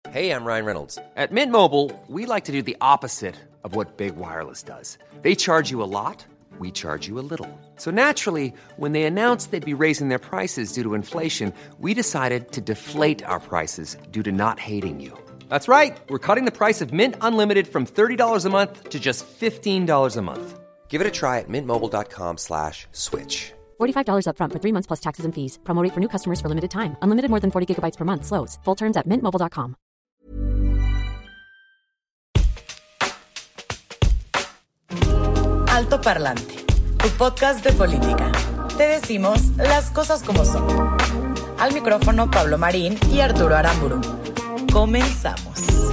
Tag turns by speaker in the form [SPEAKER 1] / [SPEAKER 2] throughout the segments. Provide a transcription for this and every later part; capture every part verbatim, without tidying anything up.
[SPEAKER 1] Hey, I'm Ryan Reynolds. At Mint Mobile, we like to do the opposite of what Big Wireless does. They charge you a lot, we charge you a little. So naturally, when they announced they'd be raising their prices due to inflation, we decided to deflate our prices due to not hating you. That's right. We're cutting the price of Mint Unlimited from thirty dollars a month to just fifteen dollars a month. Give it a try at mintmobile.com slash switch.
[SPEAKER 2] forty-five dollars up front for three months plus taxes and fees. Promo rate for new customers for limited time. Unlimited more than forty gigabytes per month. Slows full terms at mint mobile dot com.
[SPEAKER 3] Alto Parlante, tu podcast de política. Te decimos las cosas como son. Al micrófono Pablo Marín y Arturo Aramburu. Comenzamos.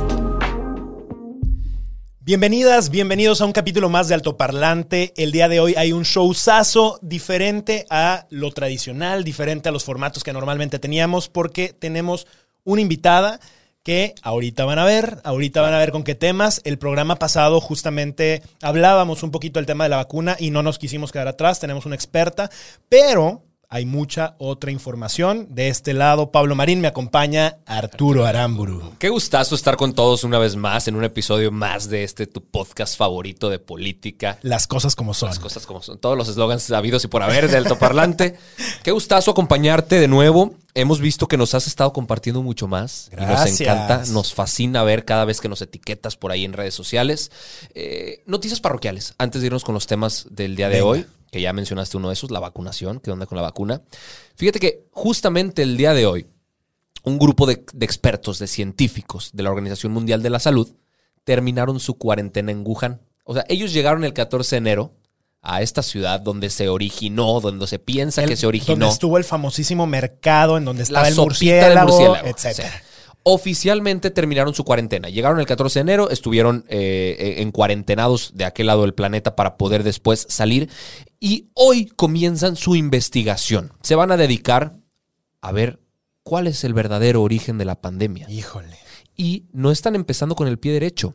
[SPEAKER 4] Bienvenidas, bienvenidos a un capítulo más de Alto Parlante. El día de hoy hay un showzazo diferente a lo tradicional, diferente a los formatos que normalmente teníamos, porque tenemos una invitada que ahorita van a ver, ahorita van a ver con qué temas. El programa pasado justamente hablábamos un poquito del tema de la vacuna y no nos quisimos quedar atrás, tenemos una experta, pero hay mucha otra información. De este lado, Pablo Marín, me acompaña Arturo Aramburu.
[SPEAKER 5] Qué gustazo estar con todos una vez más en un episodio más de este tu podcast favorito de política.
[SPEAKER 4] Las cosas como son.
[SPEAKER 5] Las cosas como son. Todos los eslogans sabidos y por haber de altoparlante. Qué gustazo acompañarte de nuevo. Hemos visto que nos has estado compartiendo mucho más.
[SPEAKER 4] Gracias.
[SPEAKER 5] Y nos encanta, nos fascina ver cada vez que nos etiquetas por ahí en redes sociales. Eh, noticias parroquiales, antes de irnos con los temas del día de
[SPEAKER 4] Venga.
[SPEAKER 5] hoy, que ya mencionaste uno de esos, la vacunación. ¿Qué onda con la vacuna? Fíjate que justamente el día de hoy, un grupo de, de expertos, de científicos de la Organización Mundial de la Salud, terminaron su cuarentena en Wuhan. O sea, ellos llegaron el catorce de enero a esta ciudad donde se originó, donde se piensa
[SPEAKER 4] El-
[SPEAKER 5] que se originó.
[SPEAKER 4] Donde estuvo el famosísimo mercado, en donde estaba
[SPEAKER 5] la
[SPEAKER 4] el
[SPEAKER 5] sopita del
[SPEAKER 4] murciélago,
[SPEAKER 5] murciélago,
[SPEAKER 4] etcétera.
[SPEAKER 5] sí. Oficialmente terminaron su cuarentena. Llegaron el catorce de enero, estuvieron eh, en cuarentenados de aquel lado del planeta para poder después salir. Y hoy comienzan su investigación. Se van a dedicar a ver cuál es el verdadero origen de la pandemia.
[SPEAKER 4] Híjole.
[SPEAKER 5] Y no están empezando con el pie derecho.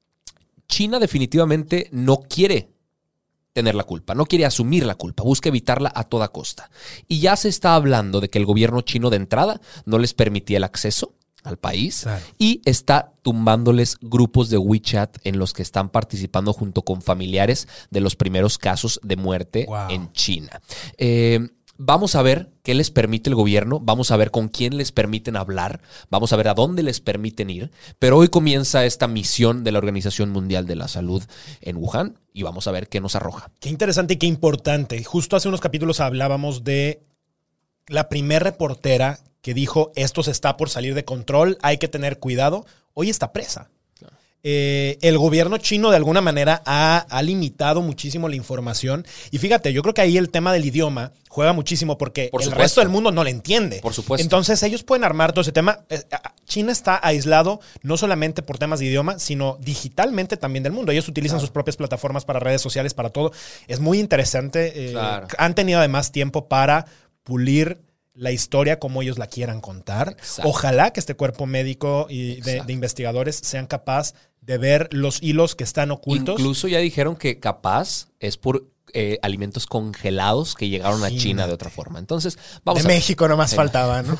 [SPEAKER 5] China definitivamente no quiere tener la culpa, no quiere asumir la culpa, busca evitarla a toda costa. Y ya se está hablando de que el gobierno chino de entrada no les permitía el acceso al país,
[SPEAKER 4] Claro.
[SPEAKER 5] y está tumbándoles grupos de WeChat en los que están participando junto con familiares de los primeros casos de muerte
[SPEAKER 4] Wow.
[SPEAKER 5] en China. Eh, vamos a ver qué les permite el gobierno, vamos a ver con quién les permiten hablar, vamos a ver a dónde les permiten ir, pero hoy comienza esta misión de la Organización Mundial de la Salud en Wuhan y vamos a ver qué nos arroja.
[SPEAKER 4] Qué interesante y qué importante. Justo hace unos capítulos hablábamos de la primer reportera que dijo, esto se está por salir de control, hay que tener cuidado. Hoy está presa. Eh, el gobierno chino de alguna manera ha, ha limitado muchísimo la información. Y fíjate, yo creo que ahí el tema del idioma juega muchísimo porque
[SPEAKER 5] Por
[SPEAKER 4] el
[SPEAKER 5] supuesto.
[SPEAKER 4] resto del mundo no le entiende.
[SPEAKER 5] Por supuesto.
[SPEAKER 4] Entonces ellos pueden armar todo ese tema. Eh, China está aislado no solamente por temas de idioma, sino digitalmente también del mundo. Ellos utilizan sus propias plataformas para redes sociales, para todo. Es muy interesante. Eh,
[SPEAKER 5] Claro.
[SPEAKER 4] Han tenido además tiempo para pulir la historia como ellos la quieran contar.
[SPEAKER 5] Exacto.
[SPEAKER 4] Ojalá que este cuerpo médico y de,
[SPEAKER 5] Exacto.
[SPEAKER 4] de investigadores sean capaz de ver los hilos que están ocultos.
[SPEAKER 5] Incluso ya dijeron que capaz es por eh, alimentos congelados que llegaron a China
[SPEAKER 4] Imagínate.
[SPEAKER 5] de otra forma. Entonces, vamos
[SPEAKER 4] de
[SPEAKER 5] a ver.
[SPEAKER 4] México nomás
[SPEAKER 5] Sí.
[SPEAKER 4] faltaba, ¿no?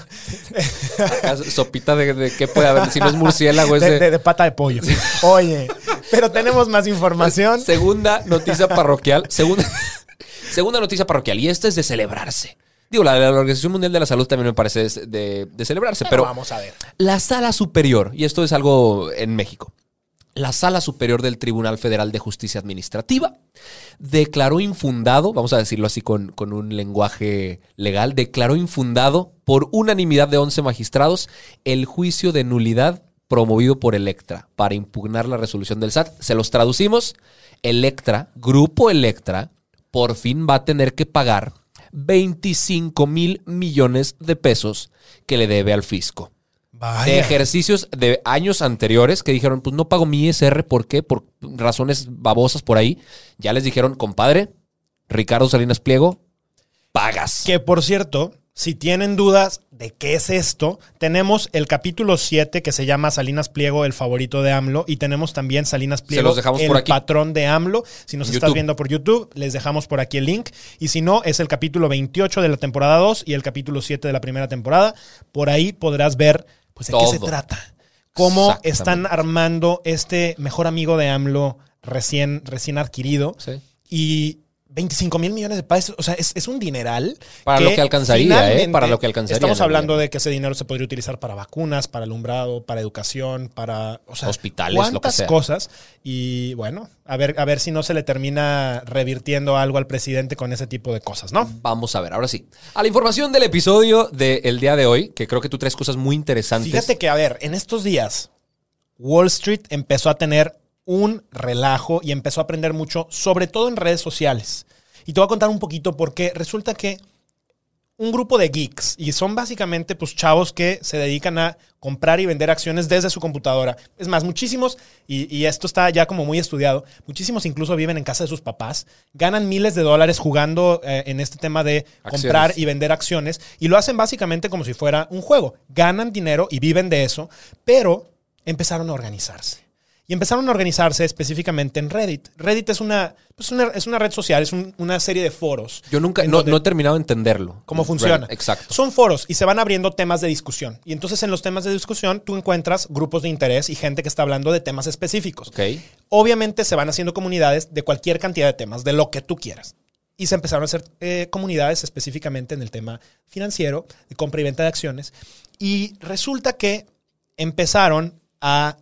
[SPEAKER 5] Sopita de, de qué puede haber, si no es murciélago, es
[SPEAKER 4] De,
[SPEAKER 5] de-
[SPEAKER 4] de- de pata de pollo. Oye, pero tenemos más información.
[SPEAKER 5] Segunda noticia parroquial. Segunda, segunda noticia parroquial. Y esta es de celebrarse. Digo, la de la Organización Mundial de la Salud también me parece de, de- de celebrarse,
[SPEAKER 4] Pero
[SPEAKER 5] pero
[SPEAKER 4] vamos a ver.
[SPEAKER 5] la Sala Superior, y esto es algo en México, la Sala Superior del Tribunal Federal de Justicia Administrativa declaró infundado, vamos a decirlo así con, con un lenguaje legal, declaró infundado por unanimidad de once magistrados el juicio de nulidad promovido por Electra para impugnar la resolución del S A T. Se los traducimos. Electra, Grupo Electra, por fin va a tener que pagar veinticinco mil millones de pesos que le debe al fisco.
[SPEAKER 4] Vaya.
[SPEAKER 5] De ejercicios de años anteriores que dijeron, pues no pago mi I S R, ¿por qué? Por razones babosas por ahí. Ya les dijeron, compadre, Ricardo Salinas Pliego, pagas.
[SPEAKER 4] Que por cierto, si tienen dudas de qué es esto, tenemos el capítulo siete que se llama Salinas Pliego, el favorito de AMLO, y tenemos también Salinas Pliego,
[SPEAKER 5] los dejamos
[SPEAKER 4] el
[SPEAKER 5] por aquí.
[SPEAKER 4] patrón de AMLO. Si nos
[SPEAKER 5] YouTube.
[SPEAKER 4] estás viendo por YouTube, les dejamos por aquí el link. Y si no, es el capítulo veintiocho de la temporada dos y el capítulo siete de la primera temporada. Por ahí podrás ver, pues, de qué se
[SPEAKER 5] Todo.
[SPEAKER 4] trata. cómo están armando este mejor amigo de AMLO recién, recién adquirido.
[SPEAKER 5] Sí.
[SPEAKER 4] Y veinticinco mil millones de pesos, o sea, es, es un dineral.
[SPEAKER 5] Para
[SPEAKER 4] que
[SPEAKER 5] lo que alcanzaría, ¿eh? Para lo que alcanzaría.
[SPEAKER 4] Estamos hablando de que ese dinero se podría utilizar para vacunas, para alumbrado, para educación, para, o sea,
[SPEAKER 5] hospitales,
[SPEAKER 4] cuántas
[SPEAKER 5] lo que sea.
[SPEAKER 4] cosas. Y bueno, a ver, a ver si no se le termina revirtiendo algo al presidente con ese tipo de cosas, ¿no?
[SPEAKER 5] Vamos a ver, ahora sí. A la información del episodio del día de hoy, que creo que tú traes cosas muy interesantes.
[SPEAKER 4] Fíjate que, a ver, en estos días, Wall Street empezó a tener un relajo y empezó a aprender mucho, sobre todo en redes sociales. Y te voy a contar un poquito porque resulta que un grupo de geeks, y son básicamente pues chavos que se dedican a comprar y vender acciones desde su computadora. Es más, muchísimos, y, y esto está ya como muy estudiado, muchísimos incluso viven en casa de sus papás, ganan miles de dólares jugando eh, en este tema de
[SPEAKER 5] acciones.
[SPEAKER 4] Comprar y vender acciones, y lo hacen básicamente como si fuera un juego. Ganan dinero y viven de eso, pero empezaron a organizarse. Y empezaron a organizarse específicamente en Reddit. Reddit es una, pues una, es una red social, es un, una serie de foros.
[SPEAKER 5] Yo nunca, no, no he terminado de entenderlo.
[SPEAKER 4] ¿Cómo funciona?
[SPEAKER 5] Reddit, exacto.
[SPEAKER 4] Son foros y se van abriendo temas de discusión. Y entonces en los temas de discusión tú encuentras grupos de interés y gente que está hablando de temas específicos.
[SPEAKER 5] Okay.
[SPEAKER 4] Obviamente se van haciendo comunidades de cualquier cantidad de temas, de lo que tú quieras. Y se empezaron a hacer eh, comunidades específicamente en el tema financiero, de compra y venta de acciones. Y resulta que empezaron a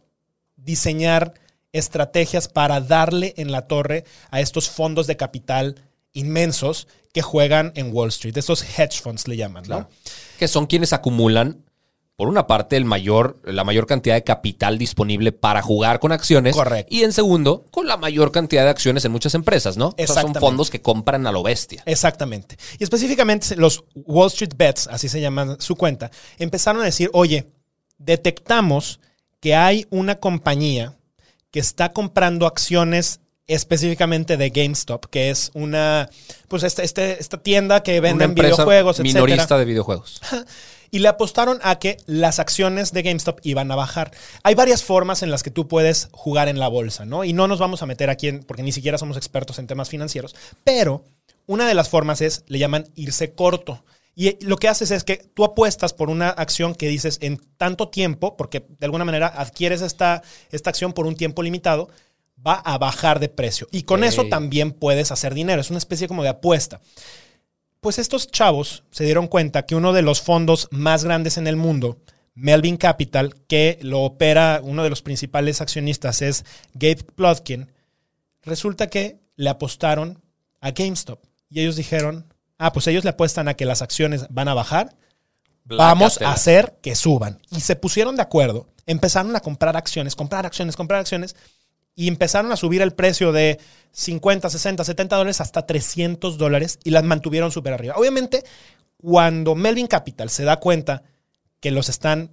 [SPEAKER 4] diseñar estrategias para darle en la torre a estos fondos de capital inmensos que juegan en Wall Street. Estos hedge funds le llaman,
[SPEAKER 5] Claro.
[SPEAKER 4] ¿no?
[SPEAKER 5] Que son quienes acumulan, por una parte, el mayor, la mayor cantidad de capital disponible para jugar con acciones.
[SPEAKER 4] Correcto.
[SPEAKER 5] Y en segundo, con la mayor cantidad de acciones en muchas empresas, ¿no? O sea, son
[SPEAKER 4] Exactamente.
[SPEAKER 5] fondos que compran a lo bestia.
[SPEAKER 4] Exactamente. Y específicamente los Wall Street Bets, así se llama su cuenta, empezaron a decir, oye, detectamos que hay una compañía que está comprando acciones específicamente de GameStop, que es una, pues este, este, esta tienda que
[SPEAKER 5] Una
[SPEAKER 4] vende
[SPEAKER 5] empresa
[SPEAKER 4] videojuegos,
[SPEAKER 5] minorista
[SPEAKER 4] etcétera.
[SPEAKER 5] de videojuegos.
[SPEAKER 4] Y le apostaron a que las acciones de GameStop iban a bajar. Hay varias formas en las que tú puedes jugar en la bolsa, ¿no? Y no nos vamos a meter aquí, en, porque ni siquiera somos expertos en temas financieros, pero una de las formas es, le llaman irse corto. Y lo que haces es que tú apuestas por una acción que dices en tanto tiempo, porque de alguna manera adquieres esta, esta acción por un tiempo limitado, va a bajar de precio. Y con
[SPEAKER 5] Ey.
[SPEAKER 4] eso también puedes hacer dinero. Es una especie como de apuesta. Pues estos chavos se dieron cuenta que uno de los fondos más grandes en el mundo, Melvin Capital, que lo opera uno de los principales accionistas es Gabe Plotkin, resulta que le apostaron a GameStop. Y ellos dijeron, ah, pues ellos le apuestan a que las acciones van a bajar, vamos a hacer que suban. Y se pusieron de acuerdo, empezaron a comprar acciones, comprar acciones, comprar acciones, y empezaron a subir el precio de cincuenta, sesenta, setenta dólares hasta trescientos dólares y las mantuvieron súper arriba. Obviamente, cuando Melvin Capital se da cuenta que los están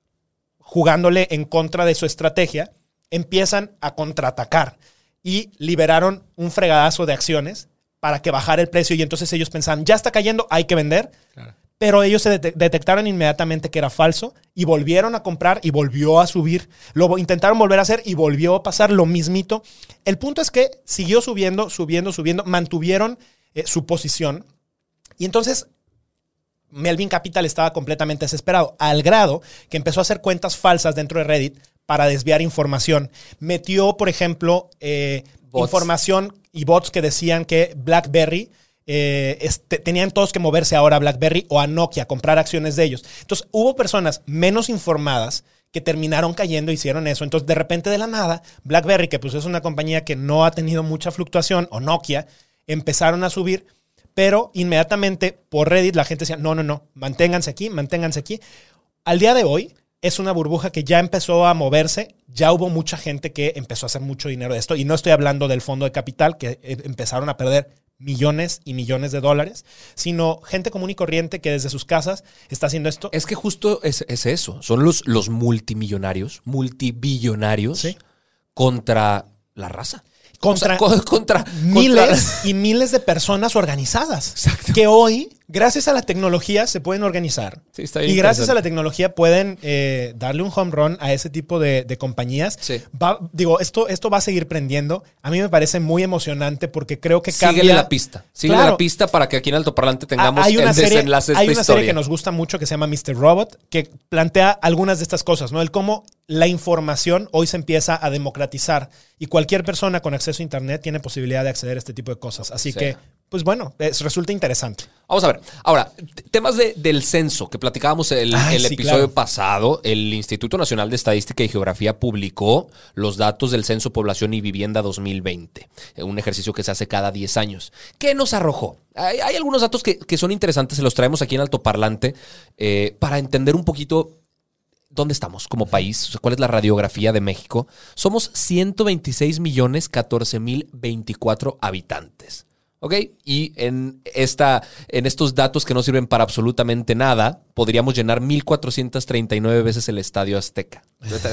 [SPEAKER 4] jugándole en contra de su estrategia, empiezan a contraatacar y liberaron un fregadazo de acciones para que bajara el precio y entonces ellos pensaban, ya está cayendo, hay que vender. Claro. Pero ellos se det- detectaron inmediatamente que era falso y volvieron a comprar y volvió a subir. Lo intentaron volver a hacer y volvió a pasar lo mismito. El punto es que siguió subiendo, subiendo, subiendo. Mantuvieron eh, su posición. Y entonces Melvin Capital estaba completamente desesperado, al grado que empezó a hacer cuentas falsas dentro de Reddit para desviar información. Metió, por ejemplo, eh, información y bots que decían que BlackBerry... Eh, este, tenían todos que moverse ahora a BlackBerry o a Nokia, a comprar acciones de ellos. Entonces hubo personas menos informadas que terminaron cayendo e hicieron eso. Entonces de repente de la nada, BlackBerry, que pues es una compañía que no ha tenido mucha fluctuación, o Nokia, empezaron a subir, pero inmediatamente por Reddit la gente decía, no, no, no, manténganse aquí, manténganse aquí. Al día de hoy es una burbuja que ya empezó a moverse, ya hubo mucha gente que empezó a hacer mucho dinero de esto, y no estoy hablando del fondo de capital, que empezaron a perder millones y millones de dólares, sino gente común y corriente que desde sus casas está haciendo esto.
[SPEAKER 5] Es que justo es, es eso. Son los, los multimillonarios, multibillonarios, ¿sí?, contra la raza.
[SPEAKER 4] Contra,
[SPEAKER 5] o sea, contra,
[SPEAKER 4] miles
[SPEAKER 5] contra...
[SPEAKER 4] y miles de personas organizadas. Exacto. Que hoy, gracias a la tecnología se pueden organizar.
[SPEAKER 5] Sí, está bien
[SPEAKER 4] y gracias a la tecnología pueden eh, darle un home run a ese tipo de, de compañías.
[SPEAKER 5] Sí.
[SPEAKER 4] Va, digo, esto, esto va a seguir prendiendo. A mí me parece muy emocionante porque creo que cambia...
[SPEAKER 5] Síguele la pista. Síguele
[SPEAKER 4] Claro.
[SPEAKER 5] la pista para que aquí en Altoparlante tengamos
[SPEAKER 4] hay una
[SPEAKER 5] el
[SPEAKER 4] serie,
[SPEAKER 5] desenlace de
[SPEAKER 4] hay
[SPEAKER 5] esta
[SPEAKER 4] una
[SPEAKER 5] historia.
[SPEAKER 4] serie que nos gusta mucho que se llama mister Robot, que plantea algunas de estas cosas, ¿no? El cómo la información hoy se empieza a democratizar y cualquier persona con acceso a internet tiene posibilidad de acceder a este tipo de cosas. Así
[SPEAKER 5] Sí.
[SPEAKER 4] que, pues bueno, es, resulta interesante.
[SPEAKER 5] Vamos a ver. Ahora, t- temas de, del censo que platicábamos el,
[SPEAKER 4] Ay,
[SPEAKER 5] el
[SPEAKER 4] sí,
[SPEAKER 5] episodio
[SPEAKER 4] claro.
[SPEAKER 5] pasado. El Instituto Nacional de Estadística y Geografía publicó los datos del Censo Población y Vivienda dos mil veinte. eh, Un ejercicio que se hace cada diez años. ¿Qué nos arrojó? Hay, hay algunos datos que, que son interesantes, se los traemos aquí en Altoparlante eh, para entender un poquito dónde estamos como país, o sea, cuál es la radiografía de México. Somos ciento veintiséis millones catorce mil veinticuatro habitantes. ¿Ok? Y en, esta, en estos datos que no sirven para absolutamente nada, podríamos llenar mil cuatrocientas treinta y nueve veces el Estadio Azteca.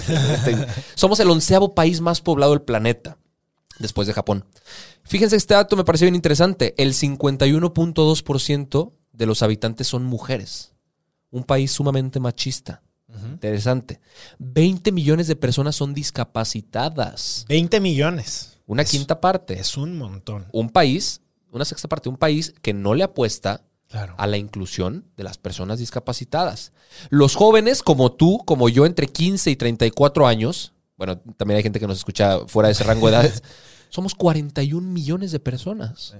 [SPEAKER 5] Somos el onceavo país más poblado del planeta, después de Japón. Fíjense, este dato me pareció bien interesante. El cincuenta y uno punto dos por ciento de los habitantes son mujeres. Un país sumamente machista. Uh-huh. Interesante. veinte millones de personas son discapacitadas.
[SPEAKER 4] veinte millones.
[SPEAKER 5] Una
[SPEAKER 4] es,
[SPEAKER 5] quinta parte.
[SPEAKER 4] Es un montón.
[SPEAKER 5] Un país, una sexta parte, un país que no le apuesta
[SPEAKER 4] claro.
[SPEAKER 5] a la inclusión de las personas discapacitadas. Los jóvenes, como tú, como yo, entre quince y treinta y cuatro años, bueno, también hay gente que nos escucha fuera de ese rango de edades, somos cuarenta y un millones de personas. Sí.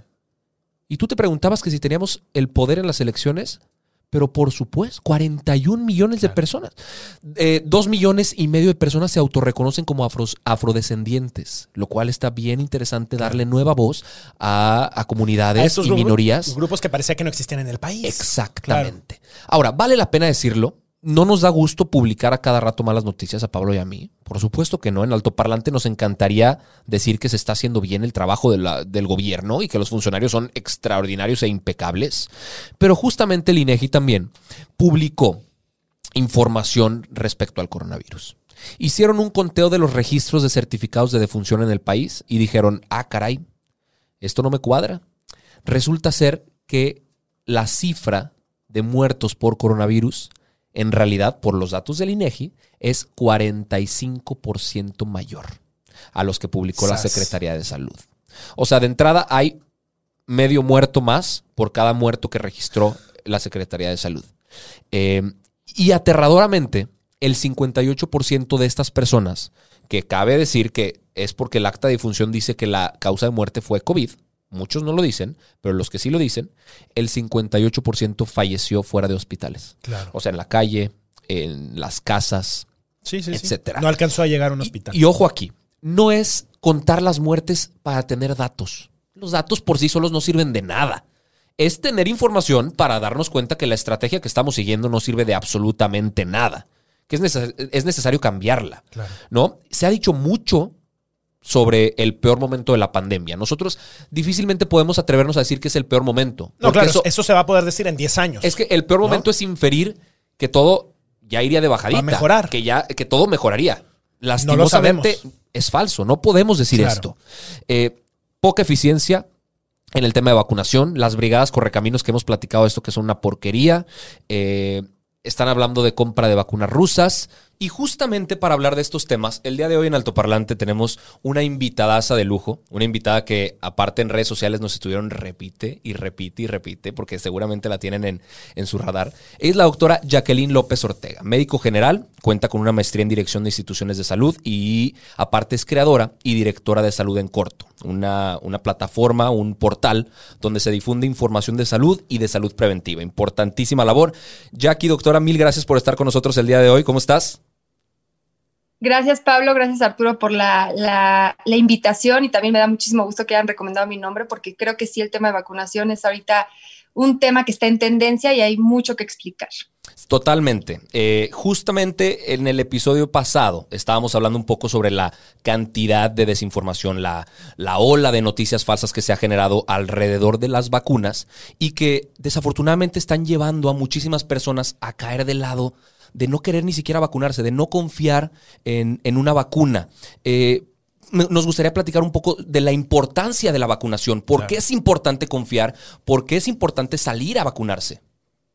[SPEAKER 5] Y tú te preguntabas que si teníamos el poder en las elecciones, pero por supuesto, cuarenta y un millones claro. de personas. Eh, dos millones y medio de personas se autorreconocen como afros, afrodescendientes, lo cual está bien interesante claro. darle nueva voz a, a comunidades a y grupos, minorías.
[SPEAKER 4] Grupos que parecía que no existían en el país.
[SPEAKER 5] Exactamente. Claro. Ahora, vale la pena decirlo. No nos da gusto publicar a cada rato malas noticias a Pablo y a mí. Por supuesto que no. En Altoparlante nos encantaría decir que se está haciendo bien el trabajo de la, del gobierno y que los funcionarios son extraordinarios e impecables. Pero justamente el INEGI también publicó información respecto al coronavirus. Hicieron un conteo de los registros de certificados de defunción en el país y dijeron, ah, caray, esto no me cuadra. Resulta ser que la cifra de muertos por coronavirus en realidad, por los datos del INEGI, es cuarenta y cinco por ciento mayor a los que publicó Sas. la Secretaría de Salud. O sea, de entrada hay medio muerto más por cada muerto que registró la Secretaría de Salud. Eh, y aterradoramente, el cincuenta y ocho por ciento de estas personas, que cabe decir que es porque el acta de difunción dice que la causa de muerte fue COVID, muchos no lo dicen, pero los que sí lo dicen, el cincuenta y ocho por ciento falleció fuera de hospitales.
[SPEAKER 4] Claro.
[SPEAKER 5] O sea, en la calle, en las casas,
[SPEAKER 4] sí, sí,
[SPEAKER 5] etcétera.
[SPEAKER 4] Sí. No alcanzó a llegar a un hospital.
[SPEAKER 5] Y, y ojo aquí, no es contar las muertes para tener datos. Los datos por sí solos no sirven de nada. Es tener información para darnos cuenta que la estrategia que estamos siguiendo no sirve de absolutamente nada. Que es, neces- es necesario cambiarla.
[SPEAKER 4] Claro.
[SPEAKER 5] ¿No? Se ha dicho mucho sobre el peor momento de la pandemia. Nosotros difícilmente podemos atrevernos a decir que es el peor momento.
[SPEAKER 4] No, claro, eso, eso se va a poder decir en diez años.
[SPEAKER 5] Es que el peor momento ¿no? es inferir que todo ya iría de bajadita.
[SPEAKER 4] Va a mejorar.
[SPEAKER 5] Que, ya, que todo mejoraría. Lastimosamente
[SPEAKER 4] no
[SPEAKER 5] es falso. No podemos decir
[SPEAKER 4] claro.
[SPEAKER 5] esto. Eh, poca eficiencia en el tema de vacunación. Las brigadas correcaminos que hemos platicado esto que son una porquería. Eh, están hablando de compra de vacunas rusas. Y justamente para hablar de estos temas, el día de hoy en Altoparlante tenemos una invitadaza de lujo, una invitada que aparte en redes sociales nos estuvieron repite y repite y repite, porque seguramente la tienen en, en su radar. Es la doctora Jacqueline López Ortega, médico general, cuenta con una maestría en dirección de instituciones de salud y aparte es creadora y directora de Salud en Corto, una, una plataforma, un portal donde se difunde información de salud y de salud preventiva. Importantísima labor. Jackie, doctora, mil gracias por estar con nosotros el día de hoy. ¿Cómo estás?
[SPEAKER 6] Gracias, Pablo. Gracias, Arturo, por la, la, la invitación y también me da muchísimo gusto que hayan recomendado mi nombre porque creo que sí, el tema de vacunación es ahorita un tema que está en tendencia y hay mucho que explicar.
[SPEAKER 5] Totalmente. Eh, justamente en el episodio pasado estábamos hablando un poco sobre la cantidad de desinformación, la, la ola de noticias falsas que se ha generado alrededor de las vacunas y que desafortunadamente están llevando a muchísimas personas a caer del lado de no querer ni siquiera vacunarse, de no confiar en, en una vacuna. Eh, nos gustaría platicar un poco de la importancia de la vacunación. ¿Por claro. qué es importante confiar? ¿Por qué es importante salir a vacunarse?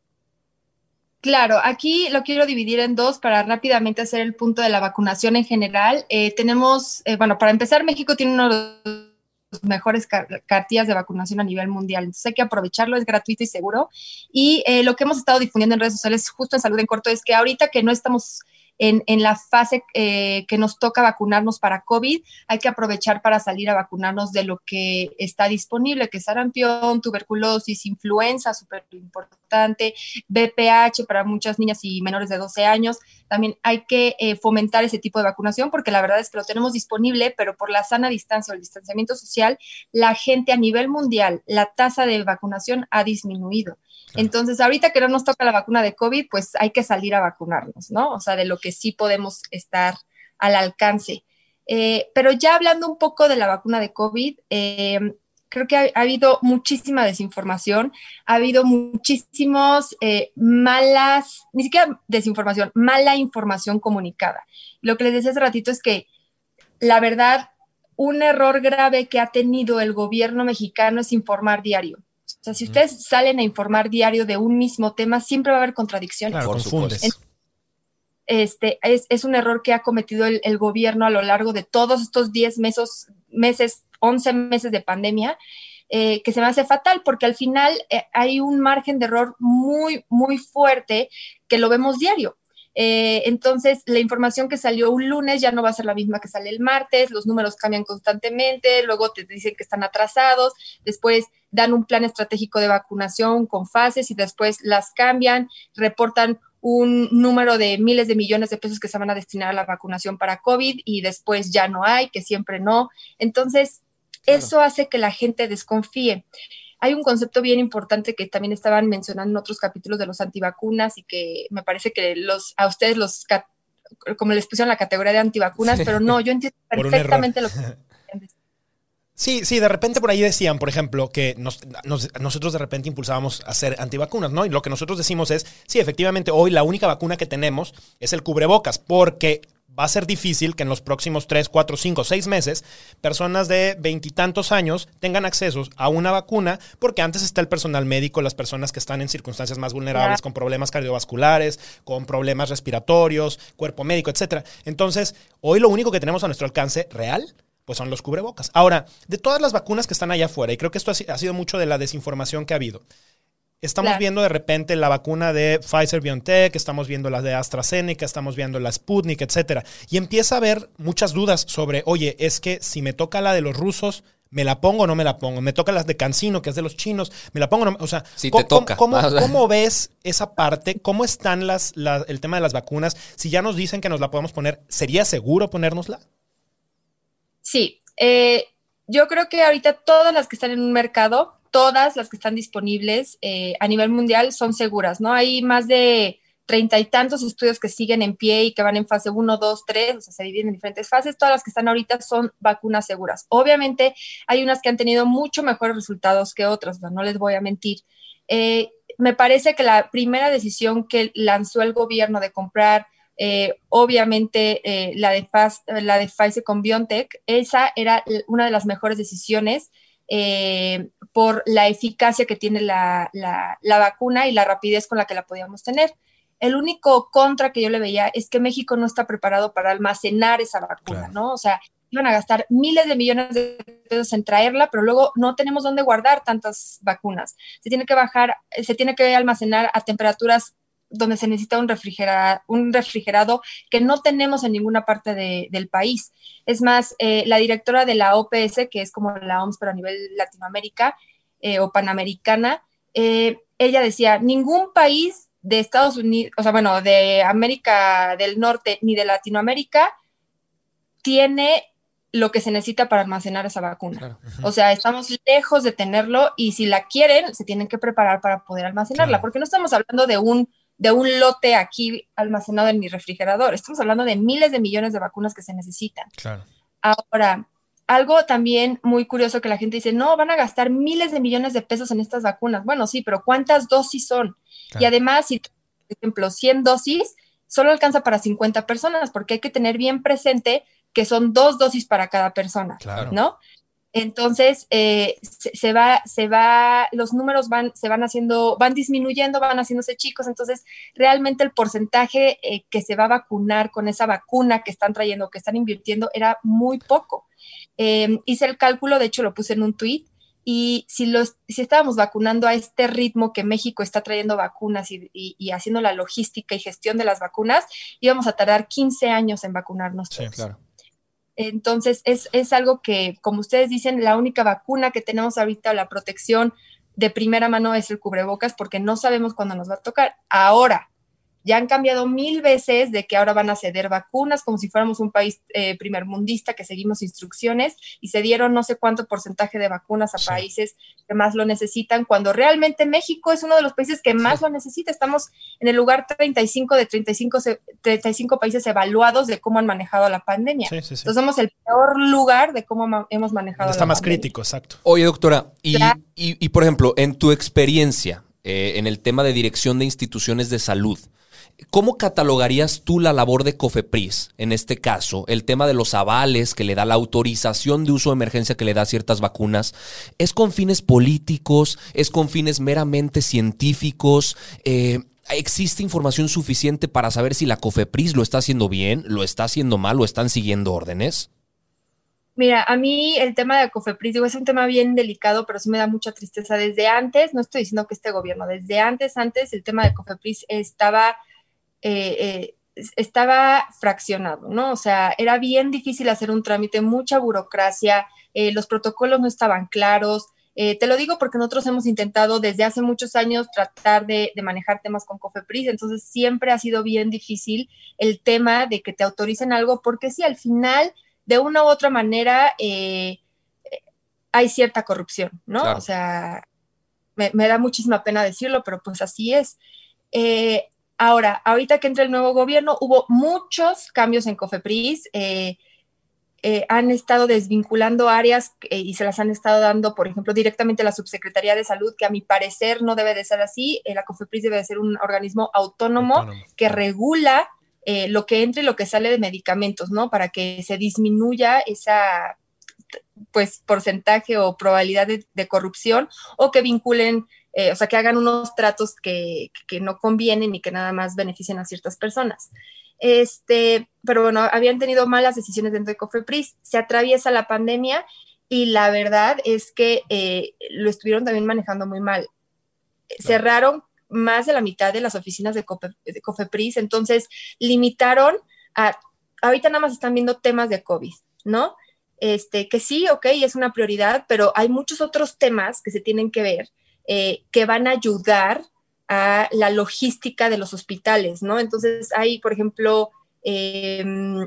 [SPEAKER 6] Claro, aquí lo quiero dividir en dos para rápidamente hacer el punto de la vacunación en general. Eh, tenemos, eh, bueno, para empezar, México tiene uno de los mejores car- cartillas de vacunación a nivel mundial. Entonces hay que aprovecharlo, es gratuito y seguro. Y eh, lo que hemos estado difundiendo en redes sociales, justo en Salud en Corto, es que ahorita que no estamos en, en la fase eh, que nos toca vacunarnos para COVID, hay que aprovechar para salir a vacunarnos de lo que está disponible, que es sarampión, tuberculosis, influenza, súper importante, B P H para muchas niñas y menores de doce años. También hay que eh, fomentar ese tipo de vacunación porque la verdad es que lo tenemos disponible, pero por la sana distancia o el distanciamiento social, la gente a nivel mundial, la tasa de vacunación ha disminuido. Claro. Entonces, ahorita que no nos toca la vacuna de COVID, pues hay que salir a vacunarnos, ¿no? O sea, de lo que sí podemos estar al alcance. Eh, pero ya hablando un poco de la vacuna de COVID, eh, creo que ha, ha habido muchísima desinformación, ha habido muchísimos eh, malas, ni siquiera desinformación, mala información comunicada. Lo que les decía hace ratito es que, la verdad, un error grave que ha tenido el gobierno mexicano es informar diario. O sea, si ustedes salen a informar diario de un mismo tema, siempre va a haber contradicciones.
[SPEAKER 4] Claro,
[SPEAKER 5] por
[SPEAKER 4] confundes.
[SPEAKER 5] supuesto.
[SPEAKER 6] Este, es, es un error que ha cometido el, el gobierno a lo largo de todos estos diez meses, meses once meses de pandemia, eh, que se me hace fatal, porque al final eh, hay un margen de error muy, muy fuerte que lo vemos diario. Eh, entonces, la información que salió un lunes ya no va a ser la misma que sale el martes, los números cambian constantemente, luego te dicen que están atrasados, después dan un plan estratégico de vacunación con fases y después las cambian, reportan un número de miles de millones de pesos que se van a destinar a la vacunación para COVID y después ya no hay, que siempre no. Entonces, claro. Eso hace que la gente desconfíe. Hay un concepto bien importante que también estaban mencionando en otros capítulos de los antivacunas y que me parece que los a ustedes los, como les pusieron la categoría de antivacunas, sí. Pero no, yo entiendo perfectamente lo que entienden.
[SPEAKER 4] Sí, sí, de repente por ahí decían, por ejemplo, que nos, nos, nosotros de repente impulsábamos a hacer antivacunas, ¿no? Y lo que nosotros decimos es, sí, efectivamente, hoy la única vacuna que tenemos es el cubrebocas, porque va a ser difícil que en los próximos tres, cuatro, cinco, seis meses personas de veintitantos años tengan acceso a una vacuna, porque antes está el personal médico, las personas que están en circunstancias más vulnerables, con problemas cardiovasculares, con problemas respiratorios, cuerpo médico, etcétera. Entonces, hoy lo único que tenemos a nuestro alcance real pues son los cubrebocas. Ahora, de todas las vacunas que están allá afuera, y creo que esto ha sido mucho de la desinformación que ha habido, estamos claro. viendo de repente la vacuna de Pfizer-BioNTech, estamos viendo las de AstraZeneca, estamos viendo la Sputnik, etcétera. Y empieza a haber muchas dudas sobre, oye, es que si me toca la de los rusos, ¿me la pongo o no me la pongo? Me toca las de CanSino, que es de los chinos, ¿me la pongo o no? O sea,
[SPEAKER 5] si
[SPEAKER 4] ¿cómo,
[SPEAKER 5] te toca.
[SPEAKER 4] ¿cómo, cómo, ¿cómo ves esa parte? ¿Cómo están las, la, el tema de las vacunas? Si ya nos dicen que nos la podemos poner, ¿sería seguro ponérnosla?
[SPEAKER 6] Sí. Eh, yo creo que ahorita todas las que están en un mercado, todas las que están disponibles eh, a nivel mundial son seguras, ¿no? Hay más de treinta y tantos estudios que siguen en pie y que van en fase uno, dos, tres, o sea, se dividen en diferentes fases. Todas las que están ahorita son vacunas seguras. Obviamente hay unas que han tenido mucho mejores resultados que otras, no, no les voy a mentir. Eh, me parece que la primera decisión que lanzó el gobierno de comprar Eh, obviamente eh, la, de Faz, la de Pfizer con BioNTech, esa era una de las mejores decisiones eh, por la eficacia que tiene la, la, la vacuna y la rapidez con la que la podíamos tener. El único contra que yo le veía es que México no está preparado para almacenar esa vacuna, claro. ¿no? O sea, iban a gastar miles de millones de pesos en traerla, pero luego no tenemos dónde guardar tantas vacunas. Se tiene que bajar, se tiene que almacenar a temperaturas donde se necesita un, refrigera, un refrigerado que no tenemos en ninguna parte de, del país. Es más, eh, la directora de la O P S, que es como la O M S pero a nivel Latinoamérica eh, o Panamericana, eh, ella decía, ningún país de Estados Unidos, o sea, bueno, de América del Norte ni de Latinoamérica tiene lo que se necesita para almacenar esa vacuna. Claro. O sea, estamos lejos de tenerlo y si la quieren, se tienen que preparar para poder almacenarla, claro. Porque no estamos hablando de un de un lote aquí almacenado en mi refrigerador. Estamos hablando de miles de millones de vacunas que se necesitan.
[SPEAKER 4] Claro.
[SPEAKER 6] Ahora, algo también muy curioso que la gente dice, no, van a gastar miles de millones de pesos en estas vacunas. Bueno, sí, pero ¿cuántas dosis son? Claro. Y además, si, por ejemplo, cien dosis, solo alcanza para cincuenta personas, porque hay que tener bien presente que son dos dosis para cada persona,
[SPEAKER 4] Claro.
[SPEAKER 6] ¿no? Entonces, eh, se, se va, se va, los números van, se van haciendo, van disminuyendo, van haciéndose chicos, entonces realmente el porcentaje eh, que se va a vacunar con esa vacuna que están trayendo, que están invirtiendo, era muy poco. Eh, hice el cálculo, de hecho lo puse en un tweet, y si, los, si estábamos vacunando a este ritmo que México está trayendo vacunas y, y, y haciendo la logística y gestión de las vacunas, íbamos a tardar quince años en vacunarnos todos.
[SPEAKER 4] Sí, claro.
[SPEAKER 6] Entonces, es, es algo que, como ustedes dicen, la única vacuna que tenemos ahorita, la protección de primera mano, es el cubrebocas, porque no sabemos cuándo nos va a tocar. Ahora, ya han cambiado mil veces de que ahora van a ceder vacunas, como si fuéramos un país eh, primermundista que seguimos instrucciones, y se dieron no sé cuánto porcentaje de vacunas a
[SPEAKER 4] Sí.
[SPEAKER 6] países que más lo necesitan, cuando realmente México es uno de los países que más
[SPEAKER 5] Sí.
[SPEAKER 6] lo necesita. Estamos en el lugar treinta y cinco de treinta y cinco, treinta y cinco países evaluados de cómo han manejado la pandemia.
[SPEAKER 4] Sí, sí, sí.
[SPEAKER 6] Entonces somos el peor lugar de cómo ma- hemos manejado
[SPEAKER 4] Está
[SPEAKER 6] la
[SPEAKER 4] más
[SPEAKER 6] pandemia.
[SPEAKER 4] crítico, exacto.
[SPEAKER 5] Oye, doctora, y,
[SPEAKER 6] Claro.
[SPEAKER 5] y, y, por ejemplo, en tu experiencia eh, en el tema de dirección de instituciones de salud, ¿cómo catalogarías tú la labor de COFEPRIS en este caso? El tema de los avales que le da, la autorización de uso de emergencia que le da a ciertas vacunas, ¿es con fines políticos? ¿Es con fines meramente científicos? Eh, ¿Existe información suficiente para saber si la COFEPRIS lo está haciendo bien, lo está haciendo mal o están siguiendo órdenes?
[SPEAKER 6] Mira, a mí el tema de COFEPRIS, digo, es un tema bien delicado, pero sí me da mucha tristeza. Desde antes, no estoy diciendo que este gobierno, desde antes, antes el tema de COFEPRIS estaba, eh, eh, estaba fraccionado, ¿no? O sea, era bien difícil hacer un trámite, mucha burocracia, eh, los protocolos no estaban claros. Eh, te lo digo porque nosotros hemos intentado desde hace muchos años tratar de, de manejar temas con COFEPRIS, entonces siempre ha sido bien difícil el tema de que te autoricen algo, porque sí, al final, de una u otra manera, eh, hay cierta corrupción, ¿no?
[SPEAKER 5] Claro.
[SPEAKER 6] O sea, me, me da muchísima pena decirlo, pero pues así es. Eh, ahora, ahorita que entra el nuevo gobierno, hubo muchos cambios en COFEPRIS, eh, eh, han estado desvinculando áreas eh, y se las han estado dando, por ejemplo, directamente a la Subsecretaría de Salud, que a mi parecer no debe de ser así. Eh, la COFEPRIS debe de ser un organismo autónomo,
[SPEAKER 4] Autónomo.
[SPEAKER 6] que regula eh, lo que entra y lo que sale de medicamentos, ¿no? Para que se disminuya esa, pues, porcentaje o probabilidad de, de corrupción, o que vinculen, eh, o sea, que hagan unos tratos que, que no convienen y que nada más beneficien a ciertas personas. Este, pero bueno, habían tenido malas decisiones dentro de COFEPRIS, se atraviesa la pandemia y la verdad es que eh, lo estuvieron también manejando muy mal. Claro. Cerraron más de la mitad de las oficinas de, Cofe, de COFEPRIS, entonces limitaron a, ahorita nada más están viendo temas de COVID, ¿no? Este, que sí, ok, es una prioridad, pero hay muchos otros temas que se tienen que ver, eh, que van a ayudar a la logística de los hospitales, ¿no? Entonces hay, por ejemplo, eh,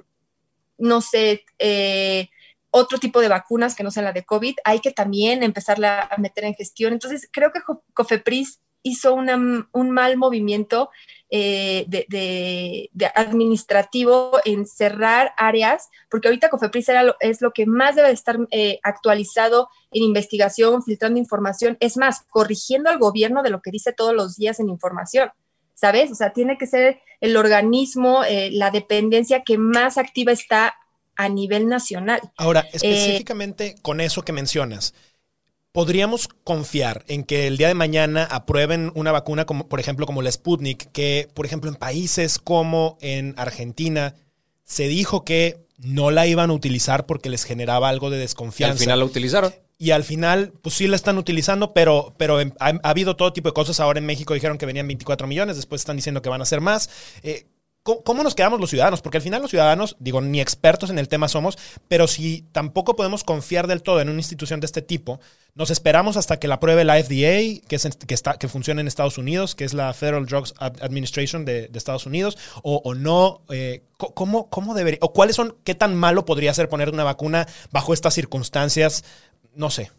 [SPEAKER 6] no sé, eh, otro tipo de vacunas que no sean la de COVID, hay que también empezarla a meter en gestión. Entonces creo que COFEPRIS hizo una, un mal movimiento eh, de, de, de administrativo en cerrar áreas, porque ahorita COFEPRIS era lo, es lo que más debe de estar eh, actualizado en investigación, filtrando información, es más, corrigiendo al gobierno de lo que dice todos los días en información, ¿sabes? O sea, tiene que ser el organismo, eh, la dependencia que más activa está a nivel nacional.
[SPEAKER 4] Ahora, específicamente eh, con eso que mencionas, ¿podríamos confiar en que el día de mañana aprueben una vacuna, como por ejemplo como la Sputnik, que por ejemplo en países como en Argentina se dijo que no la iban a utilizar porque les generaba algo de desconfianza?
[SPEAKER 5] Y al final la utilizaron.
[SPEAKER 4] Y al final, pues sí la están utilizando, pero, pero ha, ha habido todo tipo de cosas. Ahora en México dijeron que venían veinticuatro millones, después están diciendo que van a ser más. Eh, ¿Cómo nos quedamos los ciudadanos? Porque al final los ciudadanos, digo, ni expertos en el tema somos, pero si tampoco podemos confiar del todo en una institución de este tipo, nos esperamos hasta que la apruebe la F D A, que, es, que, está, que funciona en Estados Unidos, que es la Federal Drugs Administration de, de Estados Unidos, o, o no. Eh, ¿cómo, ¿Cómo debería? ¿O cuáles son, qué tan malo podría ser poner una vacuna bajo estas circunstancias? No sé.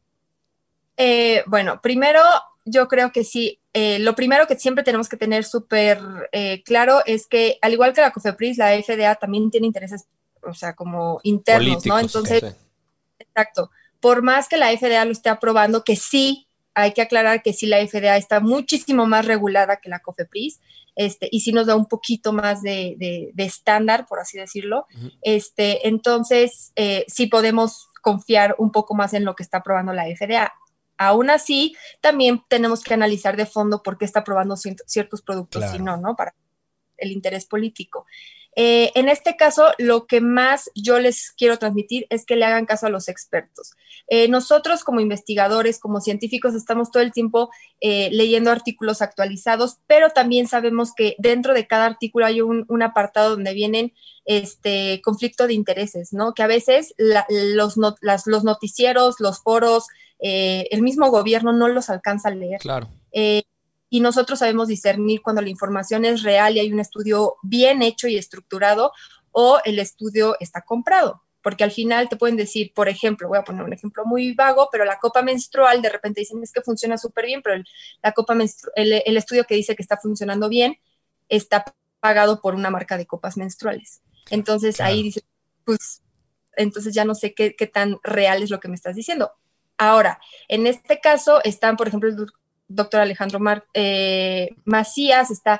[SPEAKER 6] Eh, bueno, primero, yo creo que sí. Eh, lo primero que siempre tenemos que tener súper eh, claro es que, al igual que la COFEPRIS, la F D A también tiene intereses, o sea, como internos, políticos, ¿no? Entonces, sí. Exacto. Por más que la F D A lo esté aprobando, que sí hay que aclarar que sí la F D A está muchísimo más regulada que la COFEPRIS, este, y sí nos da un poquito más de, de, de estándar, por así decirlo. Uh-huh. Este, entonces, eh, sí podemos confiar un poco más en lo que está aprobando la F D A. Aún así, también tenemos que analizar de fondo por qué está aprobando ciertos productos, claro. Si no, ¿no? Para el interés político. Eh, en este caso, lo que más yo les quiero transmitir es que le hagan caso a los expertos. Eh, nosotros como investigadores, como científicos, estamos todo el tiempo eh, leyendo artículos actualizados, pero también sabemos que dentro de cada artículo hay un, un apartado donde vienen este conflicto de intereses, ¿no? Que a veces la, los, not, las, los noticieros, los foros, eh, el mismo gobierno no los alcanza a leer.
[SPEAKER 5] Claro.
[SPEAKER 6] Eh, Y nosotros sabemos discernir cuando la información es real y hay un estudio bien hecho y estructurado o el estudio está comprado. Porque al final te pueden decir, por ejemplo, voy a poner un ejemplo muy vago, pero la copa menstrual, de repente dicen, es que funciona súper bien, pero el, la copa menstru- el, el estudio que dice que está funcionando bien está pagado por una marca de copas menstruales. Entonces claro. Ahí dices, pues, entonces ya no sé qué, qué tan real es lo que me estás diciendo. Ahora, en este caso están, por ejemplo, el doctor Alejandro Mar, eh, Macías, está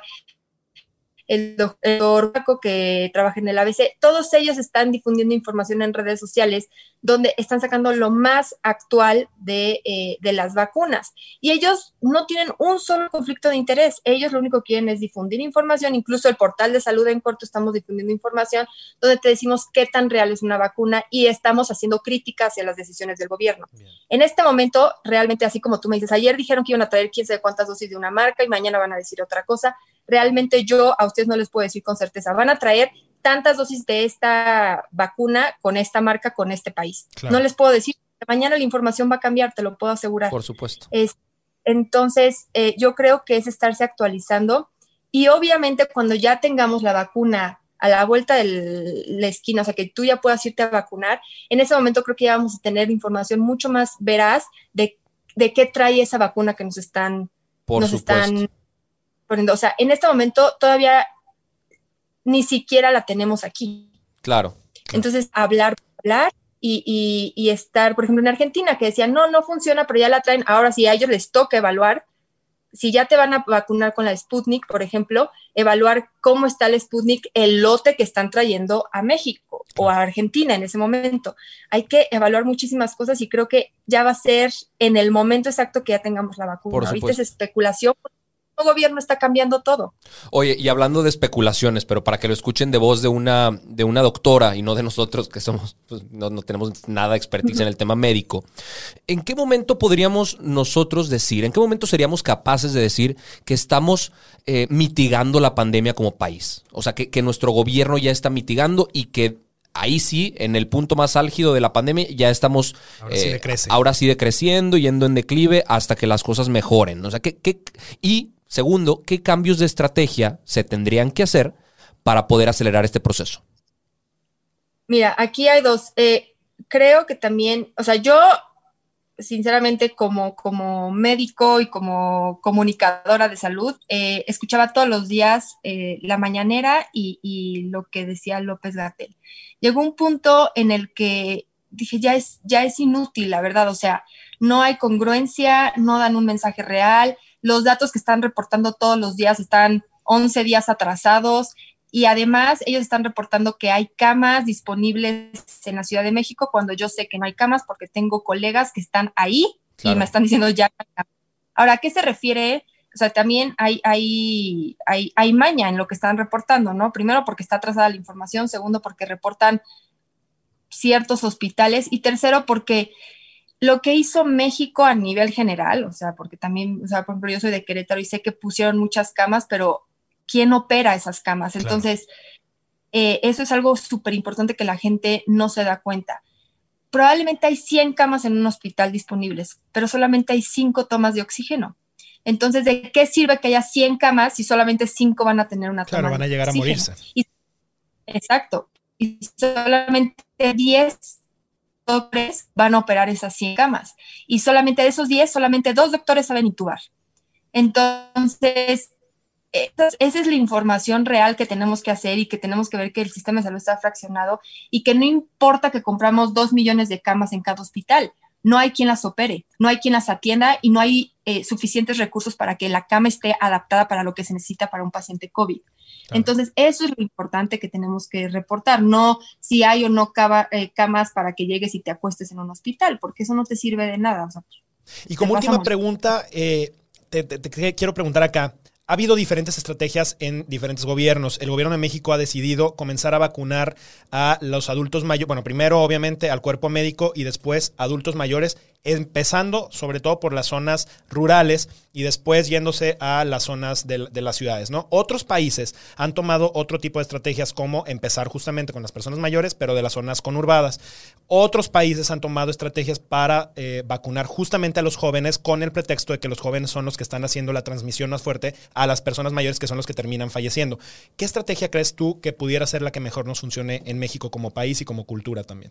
[SPEAKER 6] el doctor Paco que trabaja en el A B C, todos ellos están difundiendo información en redes sociales donde están sacando lo más actual de, eh, de las vacunas. Y ellos no tienen un solo conflicto de interés, ellos lo único que quieren es difundir información, incluso el portal de Salud en Corto estamos difundiendo información donde te decimos qué tan real es una vacuna y estamos haciendo críticas hacia las decisiones del gobierno. Bien. En este momento, realmente así como tú me dices, ayer dijeron que iban a traer quién sabe cuántas dosis de una marca y mañana van a decir otra cosa. Realmente yo a ustedes no les puedo decir con certeza, van a traer tantas dosis de esta vacuna con esta marca, con este país. Claro. No les puedo decir, mañana la información va a cambiar, te lo puedo asegurar.
[SPEAKER 5] Por supuesto.
[SPEAKER 6] Es, entonces, eh, yo creo que es estarse actualizando y obviamente cuando ya tengamos la vacuna a la vuelta de la esquina, o sea, que tú ya puedas irte a vacunar, en ese momento creo que ya vamos a tener información mucho más veraz de, de qué trae esa vacuna que nos están...
[SPEAKER 5] Por
[SPEAKER 6] nos
[SPEAKER 5] supuesto.
[SPEAKER 6] están O sea, en este momento todavía ni siquiera la tenemos aquí.
[SPEAKER 5] Claro. claro.
[SPEAKER 6] Entonces, hablar, hablar y, y, y estar, por ejemplo, en Argentina, que decían, no, no funciona, pero ya la traen. Ahora sí, a ellos les toca evaluar. Si ya te van a vacunar con la Sputnik, por ejemplo, evaluar cómo está el Sputnik, el lote que están trayendo a México claro. o a Argentina en ese momento. Hay que evaluar muchísimas cosas y creo que ya va a ser en el momento exacto que ya tengamos la vacuna.
[SPEAKER 5] Por
[SPEAKER 6] Ahorita es especulación. El gobierno está cambiando todo.
[SPEAKER 5] Oye, y hablando de especulaciones, pero para que lo escuchen de voz de una, de una doctora y no de nosotros que somos, pues, no, no tenemos nada de expertise en el tema médico, ¿en qué momento podríamos nosotros decir, en qué momento seríamos capaces de decir que estamos eh, mitigando la pandemia como país? O sea, que, que nuestro gobierno ya está mitigando y que ahí sí, en el punto más álgido de la pandemia, ya estamos
[SPEAKER 4] ahora, eh, sí decrece.
[SPEAKER 5] ahora sí decreciendo, yendo en declive hasta que las cosas mejoren. O sea, ¿qué, qué, y segundo, ¿qué cambios de estrategia se tendrían que hacer para poder acelerar este proceso?
[SPEAKER 6] Mira, aquí hay dos. Eh, creo que también, o sea, yo sinceramente como, como médico y como comunicadora de salud, eh, escuchaba todos los días eh, la mañanera y, y lo que decía López-Gatell. Llegó un punto en el que dije, ya es, ya es inútil, la verdad, o sea, no hay congruencia, no dan un mensaje real, los datos que están reportando todos los días están once días atrasados y además ellos están reportando que hay camas disponibles en la Ciudad de México cuando yo sé que no hay camas porque tengo colegas que están ahí claro. y me están diciendo ya. Ahora, ¿a qué se refiere? O sea, también hay, hay, hay, hay maña en lo que están reportando, ¿no? Primero porque está atrasada la información, segundo porque reportan ciertos hospitales y tercero porque lo que hizo México a nivel general, o sea, porque también, o sea, por ejemplo, yo soy de Querétaro y sé que pusieron muchas camas, pero ¿quién opera esas camas? Claro. Entonces, eh, eso es algo súper importante que la gente no se da cuenta. Probablemente hay cien camas en un hospital disponibles, pero solamente hay cinco tomas de oxígeno. Entonces, ¿de qué sirve que haya cien camas si solamente cinco van a tener una toma?
[SPEAKER 4] Claro, van a llegar
[SPEAKER 6] a
[SPEAKER 4] morirse.
[SPEAKER 6] Y, exacto. Y solamente diez doctores van a operar esas cien camas. Y solamente de esos diez, solamente dos doctores saben intubar. Entonces, esa es la información real que tenemos que hacer y que tenemos que ver que el sistema de salud está fraccionado y que no importa que compramos dos millones de camas en cada hospital. no hay quien las opere, no hay quien las atienda y no hay eh, suficientes recursos para que la cama esté adaptada para lo que se necesita para un paciente COVID. Claro. Entonces, eso es lo importante que tenemos que reportar, no si hay o no cava, eh, camas para que llegues y te acuestes en un hospital, porque eso no te sirve de nada. O sea,
[SPEAKER 4] y como última pasamos. pregunta, eh, te, te, te quiero preguntar acá. Ha habido diferentes estrategias en diferentes gobiernos. El gobierno de México ha decidido comenzar a vacunar a los adultos mayores. Bueno, primero obviamente al cuerpo médico y después adultos mayores, empezando sobre todo por las zonas rurales y después yéndose a las zonas de, de las ciudades, ¿no? Otros países han tomado otro tipo de estrategias como empezar justamente con las personas mayores, pero de las zonas conurbadas. Otros países han tomado estrategias para eh, vacunar justamente a los jóvenes con el pretexto de que los jóvenes son los que están haciendo la transmisión más fuerte a las personas mayores, que son los que terminan falleciendo. ¿Qué estrategia crees tú que pudiera ser la que mejor nos funcione en México como país y como cultura también?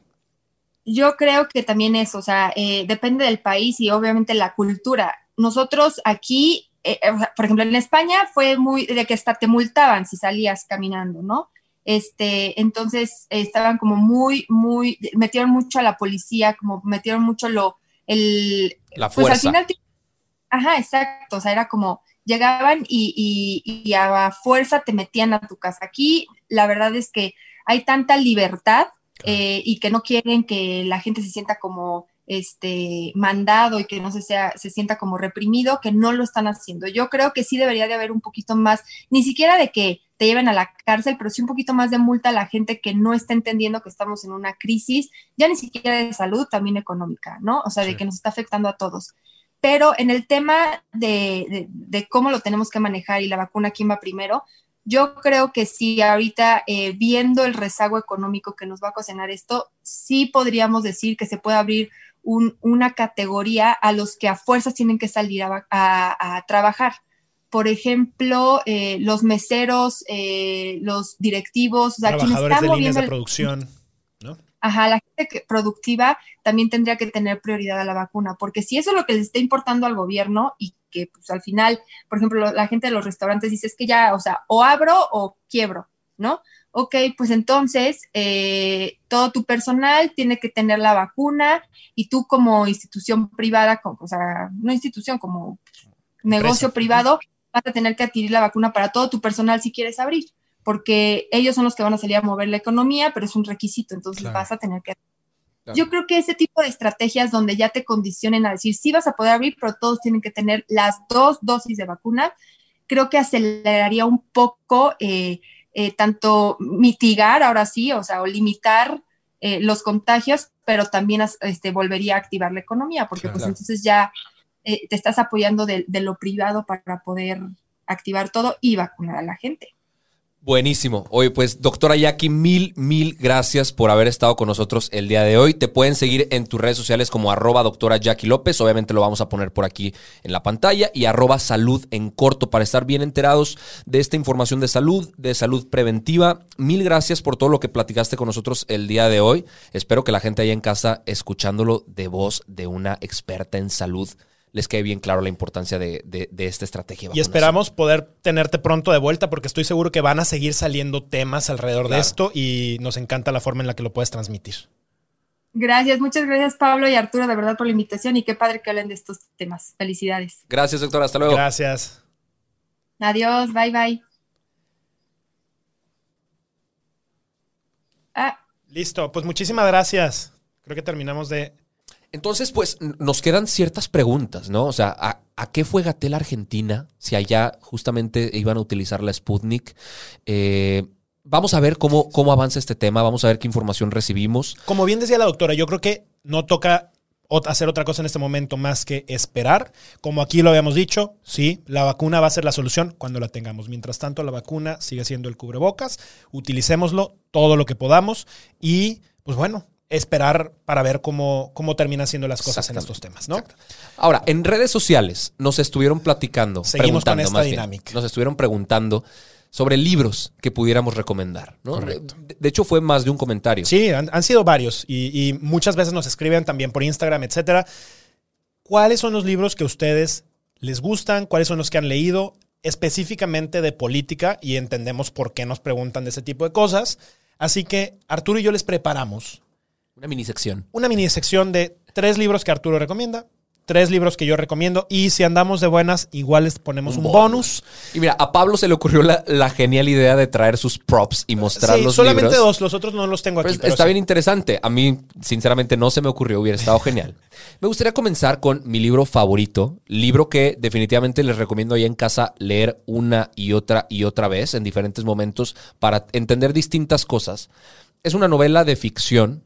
[SPEAKER 6] Yo creo que también eso, o sea, eh, depende del país y obviamente la cultura. Nosotros aquí, eh, por ejemplo, en España fue muy de que hasta te multaban si salías caminando, ¿no? Este, entonces eh, estaban como muy, muy, metieron mucho a la policía, como metieron mucho lo, el...
[SPEAKER 5] La fuerza.
[SPEAKER 6] Pues al final, ajá, exacto, o sea, era como, llegaban y, y, y a fuerza te metían a tu casa. Aquí la verdad es que hay tanta libertad eh, y que no quieren que la gente se sienta como este mandado y que no se, sea, se sienta como reprimido, que no lo están haciendo. Yo creo que sí debería de haber un poquito más, ni siquiera de que te lleven a la cárcel, pero sí un poquito más de multa a la gente que no está entendiendo que estamos en una crisis, ya ni siquiera de salud, también económica, ¿no? O sea, sí. de que nos está afectando a todos. Pero en el tema de, de, de cómo lo tenemos que manejar y la vacuna, ¿quién va primero? Yo creo que sí, ahorita eh, viendo el rezago económico que nos va a ocasionar esto, sí podríamos decir que se puede abrir un, una categoría a los que a fuerzas tienen que salir a, a, a trabajar. Por ejemplo, eh, los meseros, eh, los directivos, o sea,
[SPEAKER 4] trabajadores de líneas de producción, ¿no?
[SPEAKER 6] Ajá, la gente que, productiva también tendría que tener prioridad a la vacuna, porque si eso es lo que les está importando al gobierno y que pues al final, por ejemplo, la gente de los restaurantes dice es que ya, o sea, o abro o quiebro, ¿no? Ok, pues entonces eh, todo tu personal tiene que tener la vacuna y tú como institución privada, como, o sea, no institución, como negocio Empresa. privado, vas a tener que adquirir la vacuna para todo tu personal si quieres abrir, porque ellos son los que van a salir a mover la economía, pero es un requisito, entonces claro. vas a tener que... Claro. Yo creo que ese tipo de estrategias donde ya te condicionen a decir, sí vas a poder abrir, pero todos tienen que tener las dos dosis de vacuna, creo que aceleraría un poco eh, eh, tanto mitigar, ahora sí, o sea, o limitar eh, los contagios, pero también este, volvería a activar la economía, porque claro. pues entonces ya eh, te estás apoyando de, de lo privado para poder activar todo y vacunar a la gente.
[SPEAKER 5] Buenísimo. Oye, pues, doctora Jackie, mil, mil gracias por haber estado con nosotros el día de hoy. Te pueden seguir en tus redes sociales como arroba doctora Jackie López. Obviamente lo vamos a poner por aquí en la pantalla. Y arroba salud en corto para estar bien enterados de esta información de salud, de salud preventiva. Mil gracias por todo lo que platicaste con nosotros el día de hoy. Espero que la gente allá en casa, escuchándolo de voz de una experta en salud, les quede bien claro la importancia de, de, de esta estrategia.
[SPEAKER 4] Y esperamos poder tenerte pronto de vuelta porque estoy seguro que van a seguir saliendo temas alrededor claro. de esto y nos encanta la forma en la que lo puedes transmitir.
[SPEAKER 6] Gracias, muchas gracias Pablo y Arturo de verdad por la invitación y qué padre que hablen de estos temas. Felicidades.
[SPEAKER 5] Gracias, doctora. Hasta luego.
[SPEAKER 4] Gracias.
[SPEAKER 6] Adiós, bye bye. Ah.
[SPEAKER 4] Listo, pues muchísimas gracias. Creo que terminamos de...
[SPEAKER 5] Entonces, pues, nos quedan ciertas preguntas, ¿no? O sea, ¿a, a qué fue Gatell Argentina? Si allá justamente iban a utilizar la Sputnik. Eh, vamos a ver cómo, cómo avanza este tema. Vamos a ver qué información recibimos.
[SPEAKER 4] Como bien decía la doctora, yo creo que no toca hacer otra cosa en este momento más que esperar. Como aquí lo habíamos dicho, sí, la vacuna va a ser la solución cuando la tengamos. Mientras tanto, la vacuna sigue siendo el cubrebocas. Utilicémoslo todo lo que podamos y, pues bueno, esperar para ver cómo, cómo terminan siendo las cosas en estos temas, ¿no?
[SPEAKER 5] Exacto. Ahora, en redes sociales nos estuvieron platicando,
[SPEAKER 4] seguimos con esta dinámica.
[SPEAKER 5] Bien, nos estuvieron preguntando sobre libros que pudiéramos recomendar, ¿no?
[SPEAKER 4] Correcto.
[SPEAKER 5] De, de hecho, fue más de un comentario.
[SPEAKER 4] Sí, han, han sido varios y, y muchas veces nos escriben también por Instagram, etcétera. ¿Cuáles son los libros que a ustedes les gustan? ¿Cuáles son los que han leído? Específicamente de política, y entendemos por qué nos preguntan de ese tipo de cosas. Así que Arturo y yo les preparamos
[SPEAKER 5] Una mini sección.
[SPEAKER 4] Una mini sección de tres libros que Arturo recomienda, tres libros que yo recomiendo, y si andamos de buenas, igual les ponemos un, un bonus. bonus.
[SPEAKER 5] Y mira, a Pablo se le ocurrió la, la genial idea de traer sus props y mostrar
[SPEAKER 4] sí,
[SPEAKER 5] los
[SPEAKER 4] solamente
[SPEAKER 5] libros.
[SPEAKER 4] dos, los otros no los tengo aquí.
[SPEAKER 5] Pues
[SPEAKER 4] pero
[SPEAKER 5] está
[SPEAKER 4] sí.
[SPEAKER 5] bien interesante. A mí, sinceramente, no se me ocurrió, hubiera estado genial. Me gustaría comenzar con mi libro favorito, libro que definitivamente les recomiendo ahí en casa leer una y otra y otra vez en diferentes momentos para entender distintas cosas. Es una novela de ficción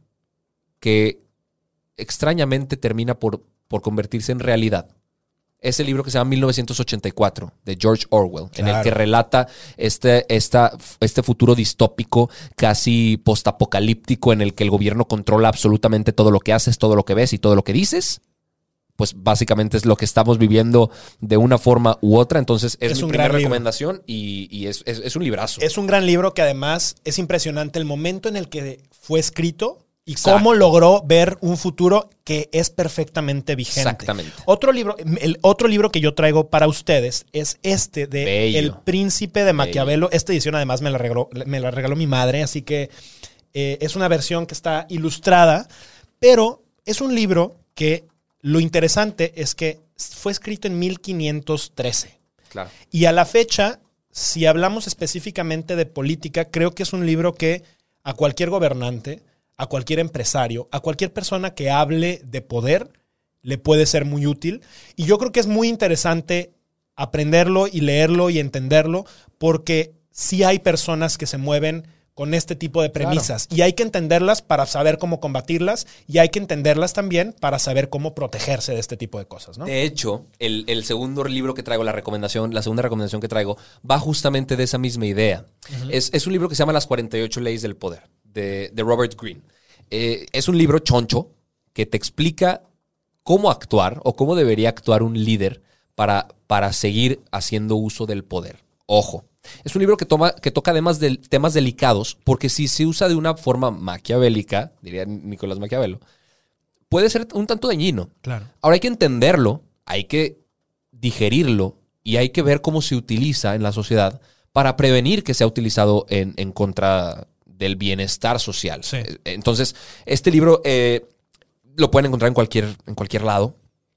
[SPEAKER 5] que extrañamente termina por, por convertirse en realidad. Es el libro que se llama mil novecientos ochenta y cuatro, de George Orwell, claro. En el que relata este, esta, este futuro distópico, casi postapocalíptico, en el que el gobierno controla absolutamente todo lo que haces, todo lo que ves y todo lo que dices. Pues básicamente es lo que estamos viviendo de una forma u otra. Entonces es, es mi primera recomendación y, y es, es, es un librazo.
[SPEAKER 4] Es un gran libro que además es impresionante el momento en el que fue escrito y Exacto. cómo logró ver un futuro que es perfectamente vigente.
[SPEAKER 5] Exactamente.
[SPEAKER 4] Otro libro, el otro libro que yo traigo para ustedes es este de
[SPEAKER 5] Bello.
[SPEAKER 4] El Príncipe de Maquiavelo. Bello. Esta edición además me la regaló, me la regaló mi madre, así que eh, es una versión que está ilustrada, pero es un libro que lo interesante es que fue escrito en mil quinientos trece.
[SPEAKER 5] Claro.
[SPEAKER 4] Y a la fecha, si hablamos específicamente de política, creo que es un libro que a cualquier gobernante, a cualquier empresario, a cualquier persona que hable de poder, le puede ser muy útil. Y yo creo que es muy interesante aprenderlo y leerlo y entenderlo, porque sí hay personas que se mueven con este tipo de premisas. Claro. Y hay que entenderlas para saber cómo combatirlas, y hay que entenderlas también para saber cómo protegerse de este tipo de cosas, ¿no?
[SPEAKER 5] De hecho, el, el segundo libro que traigo, la recomendación, la segunda recomendación que traigo, va justamente de esa misma idea. Uh-huh. Es, es un libro que se llama Las cuarenta y ocho leyes del poder, de, de Robert Greene. Eh, es un libro choncho que te explica cómo actuar o cómo debería actuar un líder para, para seguir haciendo uso del poder. Ojo. Es un libro que, toma, que toca además de temas delicados, porque si se usa de una forma maquiavélica, diría Nicolás Maquiavelo, puede ser un tanto dañino.
[SPEAKER 4] Claro.
[SPEAKER 5] Ahora hay que entenderlo, hay que digerirlo y hay que ver cómo se utiliza en la sociedad para prevenir que sea utilizado en, en contra del bienestar social.
[SPEAKER 4] Sí.
[SPEAKER 5] Entonces, este libro eh, lo pueden encontrar en cualquier, en cualquier lado.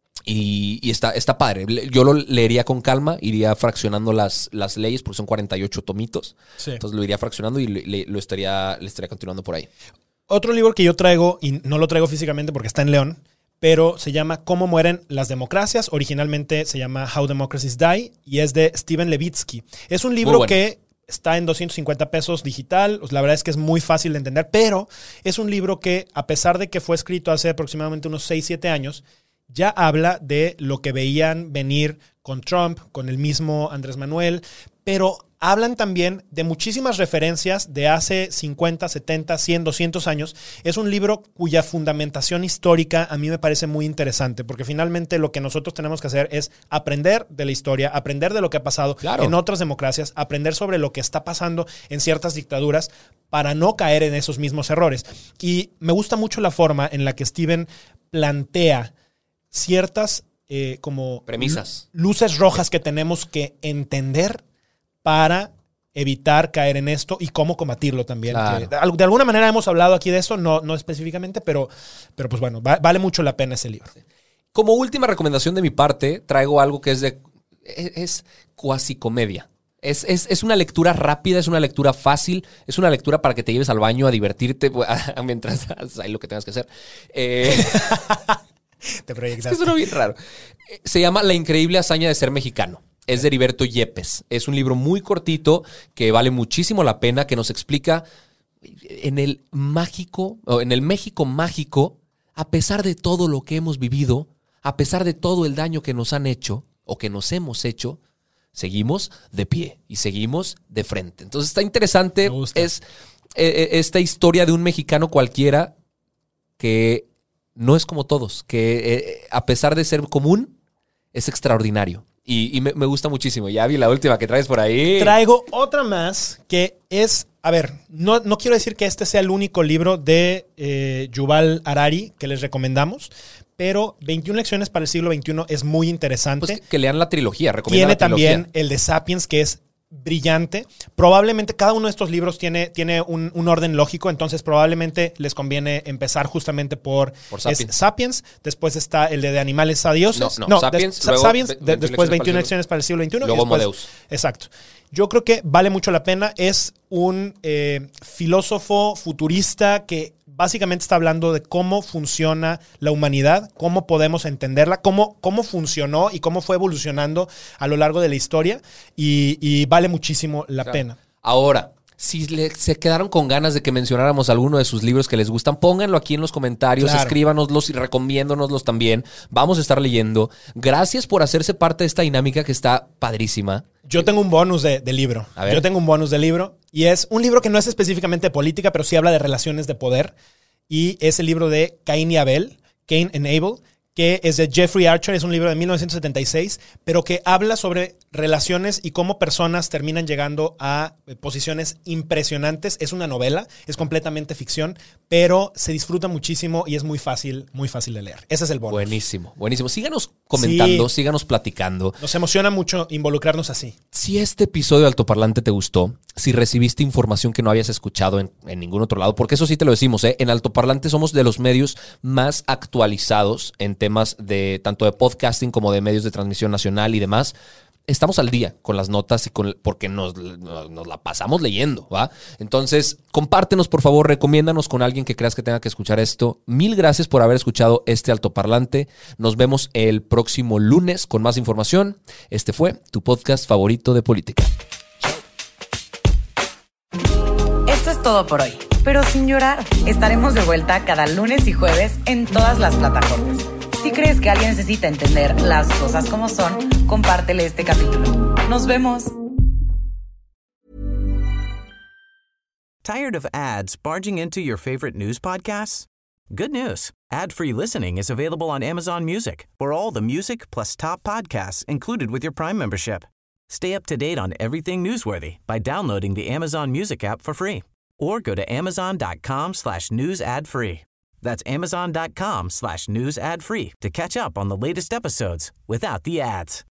[SPEAKER 5] Y, y está, está padre. Yo lo leería con calma, iría fraccionando las, las leyes, porque son cuarenta y ocho tomitos. Sí. Entonces lo iría fraccionando y le, le, lo estaría, le estaría continuando por ahí.
[SPEAKER 4] Otro libro que yo traigo, y no lo traigo físicamente porque está en León, pero se llama Cómo mueren las democracias. Originalmente se llama How Democracies Die y es de Steven Levitsky. Es un libro bueno. que está en doscientos cincuenta pesos digital. La verdad es que es muy fácil de entender, pero es un libro que, a pesar de que fue escrito hace aproximadamente unos seis, siete años, ya habla de lo que veían venir con Trump, con el mismo Andrés Manuel, pero hablan también de muchísimas referencias de hace cincuenta, setenta, cien, doscientos años. Es un libro cuya fundamentación histórica a mí me parece muy interesante, porque finalmente lo que nosotros tenemos que hacer es aprender de la historia, aprender de lo que ha pasado claro. en otras democracias, aprender sobre lo que está pasando en ciertas dictaduras para no caer en esos mismos errores. Y me gusta mucho la forma en la que Steven plantea ciertas eh, como
[SPEAKER 5] premisas,
[SPEAKER 4] luces rojas que tenemos que entender para evitar caer en esto y cómo combatirlo también.
[SPEAKER 5] Claro.
[SPEAKER 4] Que de, de alguna manera hemos hablado aquí de esto, no, no específicamente, pero, pero pues bueno, va, vale mucho la pena ese libro.
[SPEAKER 5] Como última recomendación de mi parte, traigo algo que es de es, es cuasi comedia. Es, es, es una lectura rápida, es una lectura fácil, es una lectura para que te lleves al baño a divertirte mientras hay lo que tengas que hacer. Eh,
[SPEAKER 4] Te proyectaste.
[SPEAKER 5] Es bien raro. Se llama La increíble hazaña de ser mexicano. Es de Heriberto Yepes. Es un libro muy cortito que vale muchísimo la pena, que nos explica en el mágico, o en el México mágico, a pesar de todo lo que hemos vivido, a pesar de todo el daño que nos han hecho o que nos hemos hecho, seguimos de pie y seguimos de frente. Entonces está interesante. Es eh, esta historia de un mexicano cualquiera que no es como todos, que eh, a pesar de ser común, es extraordinario. Y, y me, me gusta muchísimo. Ya vi la última que traes por ahí.
[SPEAKER 4] Traigo otra más que es, a ver, no, no quiero decir que este sea el único libro de eh, Yuval Harari que les recomendamos, pero veintiuna lecciones para el siglo veintiuno es muy interesante.
[SPEAKER 5] Pues que, que lean la trilogía, recomiendo
[SPEAKER 4] Tiene
[SPEAKER 5] la trilogía.
[SPEAKER 4] también el de Sapiens, que es brillante. Probablemente cada uno de estos libros tiene, tiene un, un orden lógico, entonces probablemente les conviene empezar justamente por,
[SPEAKER 5] por Sapiens.
[SPEAKER 4] Es, Sapiens. Después está el de, de Animales a Dioses.
[SPEAKER 5] No, no,
[SPEAKER 4] no
[SPEAKER 5] Sapiens,
[SPEAKER 4] des,
[SPEAKER 5] luego,
[SPEAKER 4] Sapiens
[SPEAKER 5] ve,
[SPEAKER 4] de, después veintiuna lecciones para el siglo veintiuno.
[SPEAKER 5] Luego
[SPEAKER 4] y después,
[SPEAKER 5] Modeus.
[SPEAKER 4] Exacto. Yo creo que vale mucho la pena. Es un eh, filósofo futurista que básicamente está hablando de cómo funciona la humanidad, cómo podemos entenderla, cómo, cómo funcionó y cómo fue evolucionando a lo largo de la historia y, y vale muchísimo la
[SPEAKER 5] Claro.
[SPEAKER 4] pena.
[SPEAKER 5] Ahora, si le, se quedaron con ganas de que mencionáramos alguno de sus libros que les gustan, pónganlo aquí en los comentarios,
[SPEAKER 4] Claro.
[SPEAKER 5] escríbanoslos y recomiéndonoslos también. Vamos a estar leyendo. Gracias por hacerse parte de esta dinámica que está padrísima.
[SPEAKER 4] Yo tengo un bonus de, de libro.
[SPEAKER 5] A ver.
[SPEAKER 4] Yo tengo un bonus de libro y es un libro que no es específicamente de política, pero sí habla de relaciones de poder y es el libro de Caín y Abel, Cain and Abel, que es de Jeffrey Archer, es un libro de mil novecientos setenta y seis, pero que habla sobre relaciones y cómo personas terminan llegando a posiciones impresionantes. Es una novela, es completamente ficción, pero se disfruta muchísimo y es muy fácil, muy fácil de leer. Ese es el bonus.
[SPEAKER 5] Buenísimo, buenísimo. Síganos comentando,
[SPEAKER 4] Sí.
[SPEAKER 5] síganos platicando.
[SPEAKER 4] Nos emociona mucho involucrarnos así.
[SPEAKER 5] Si este episodio de Altoparlante te gustó, si recibiste información que no habías escuchado en, en ningún otro lado, porque eso sí te lo decimos, ¿eh? En Altoparlante somos de los medios más actualizados en temas de tanto de podcasting como de medios de transmisión nacional y demás. Estamos al día con las notas y con porque nos, nos, nos la pasamos leyendo, ¿va? Entonces, compártenos, por favor, recomiéndanos con alguien que creas que tenga que escuchar esto. Mil gracias por haber escuchado este Altoparlante. Nos vemos el próximo lunes con más información. Este fue tu podcast favorito de política.
[SPEAKER 3] Esto es todo por hoy, pero sin llorar. Estaremos de vuelta cada lunes y jueves en todas las plataformas. Si crees que alguien necesita entender las cosas como son, compártele este capítulo. Nos vemos.
[SPEAKER 7] Tired of ads barging into your favorite news podcasts? Good news. Ad-free listening is available on Amazon Music for all the music plus top podcasts included with your Prime membership. Stay up to date on everything newsworthy by downloading the Amazon Music app for free or go to amazon.com slash news ad free. That's amazon.com slash news ad free to catch up on the latest episodes without the ads.